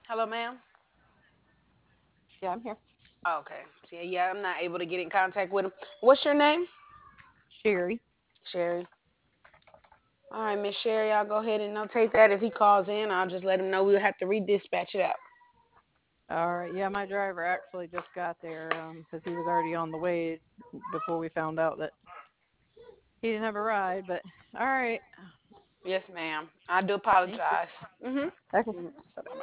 Hello, ma'am. Yeah, I'm here. Okay. See, yeah, I'm not able to get in contact with him. What's your name? Sherry. Sherry. All right, Miss Sherry, I'll go ahead and notate that. If he calls in, I'll just let him know we'll have to redispatch it out. All right. Yeah, my driver actually just got there because he was already on the way before we found out that he didn't have a ride. But all right. Yes, ma'am. I do Thank you. apologize. Okay. Mm-hmm.